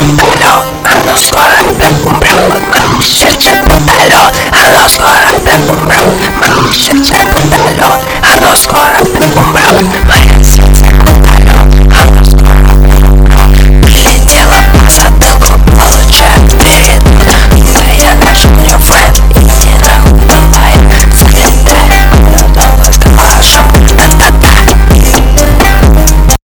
путалет, оно скоро опять умрет. Мое сердце путалет, оно скоро опять умрет. Мое сердце путалет, оно скоро опять умрет.